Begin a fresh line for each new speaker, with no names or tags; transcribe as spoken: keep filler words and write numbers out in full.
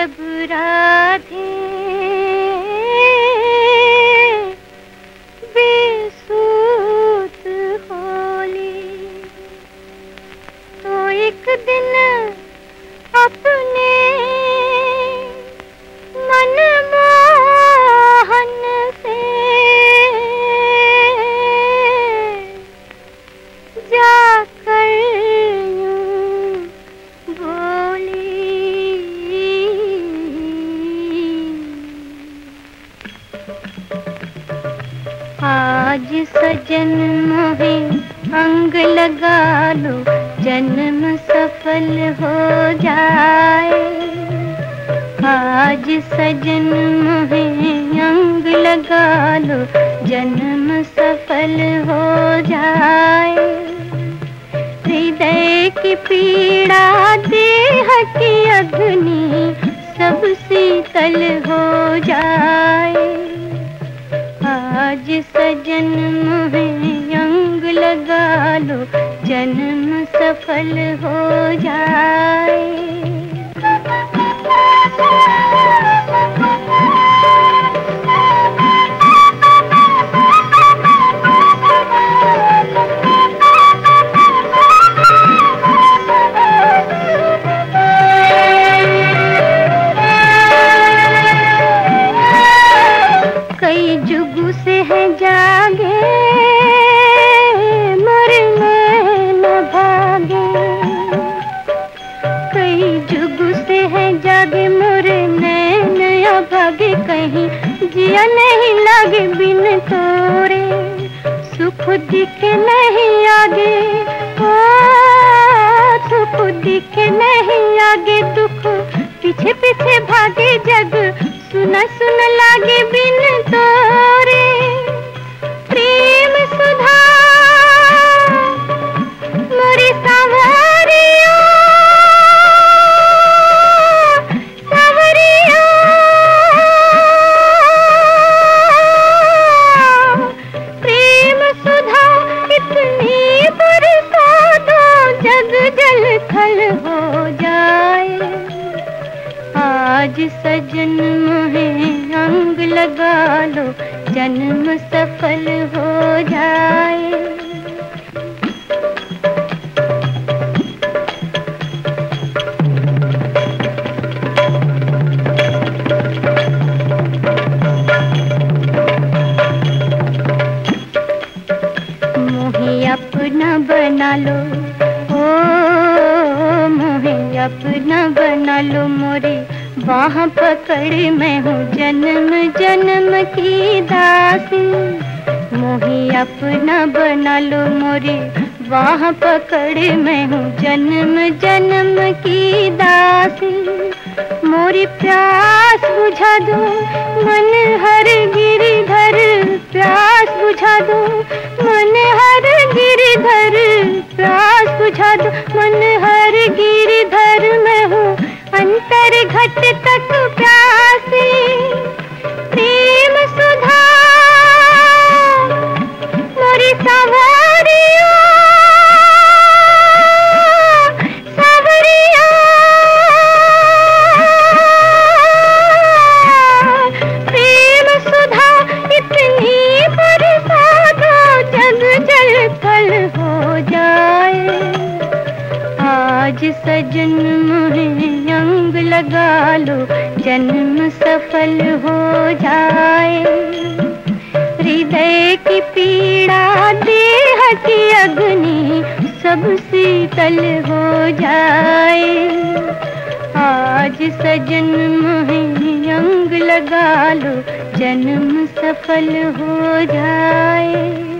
जब राधे बेसूत होली, तो एक दिन अपने मनमोहन से जाकर यूं बोली, आज सजन मोहे अंग लगा लो, जन्म सफल हो जाए। आज सजन मोहे अंग लगा लो, जन्म सफल हो जाए। हृदय की पीड़ा देह की अग्नि सब शीतल हो जाए। आज सजन मोहे अंग लगा लो, जन्म सफल हो जाए। कई जुगों से है जागे, मरने न भागे। कई जुगों से है जागे, मरने न भागे। कहीं जिया नहीं लगे बिन तोरे, सुख दिखे नहीं आगे। ओ सुख दिखे नहीं आगे, दुख पीछे पीछे भागे। जग सुन सुन लागे बिन तोरे। प्रेम सुधा मोरी सांवरिया, सांवरिया। प्रेम सुधा इतनी बरसा दो, जग जल थल हो जाए। आज सजन मोहे अंग लगा लो, जन्म सफल हो जाए। मोहे अपना बना लो, ओ मोहे अपना बना लो। मोरे बाह पकड़ मैं हूँ जन्म जन्म की दासी। मोहे अपना बना लो, मोरे बाह पकड़ मैं हूँ जन्म जन्म की दासी। मोरी प्यास बुझा दो मन हर गिरिधर, प्यास बुझा दो मन हर गिरिधर। प्यास बुझा दो मन हर गिरिधर, मैं हूँ अंतर घट तक प्यासी। प्रेम सुधा मोरी सांवरिया, सांवरिया। प्रेम सुधा इतनी बरसा दो, जग जल थल हो जाए। आज सजन मोहे अंग लगा लो, जन्म सफल हो जाए। हृदय की पीड़ा देह की अग्नि सब शीतल हो जाए। आज सजन मोहे अंग लगा लो, जन्म सफल हो जाए।